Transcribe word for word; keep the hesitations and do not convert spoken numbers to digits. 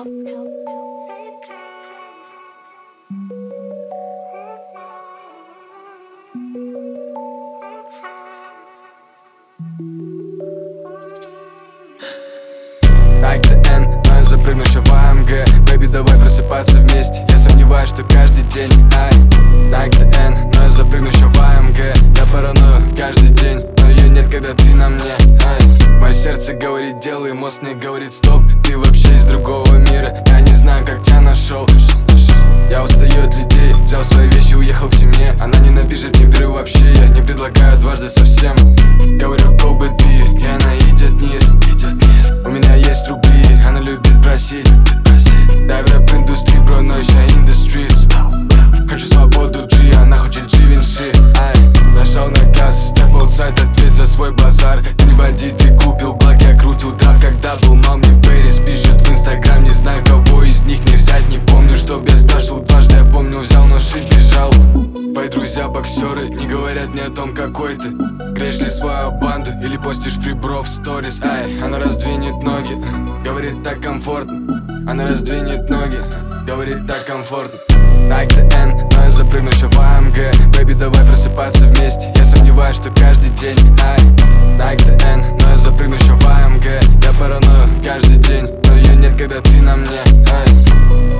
Nike тэ эн, но я запрыгну еще в а эм гэ. Бэйби, давай просыпаться вместе. Я сомневаюсь, что каждый день. Ай, Nike тэ эн, но я запрыгну еще в а эм гэ. Я параною каждый день, но ее нет, когда ты на мне. Ай, мое сердце говорит делай, мозг мне говорит стоп. Ты вообще из другого мира, я не знаю, как тебя нашел. Я устаю от людей, взял свои вещи, уехал к семье. Она ненавижит, не беру вообще, я не предлагаю дважды совсем. Говорю go baby, и она идет вниз. У меня есть рубли, она любит просить. Дай в рэп-индустрии, бро, но еще in the streets. Хочу свободу, G, она хочет Givenchy. Ай, нажал на газ, степ аутсайд, ответь за свой базар. Ты не води, ты купил, благ, я крутил трап, когда был мал. Мне Пэрис пишет в инстаграм, не знаю, кого из них не взять. Не помню, чтоб я спрашивал дважды, я помню, взял нож и бежал. Твои друзья боксеры не говорят мне о том, какой ты. Греешь ли свою банду или постишь фрибро в сторис. Ай, она раздвинет ноги, говорит так комфортно. Она раздвинет ноги, говорит так комфортно. Nike тэ эн, но я запрыгну еще в а эм гэ. Бэйби, давай просыпаться вместе. Я сомневаюсь, что каждый день. Ай, Nike тэ эн, но я запрыгну еще в а эм гэ. Я параною каждый день, но ее нет, когда ты на мне. Ай.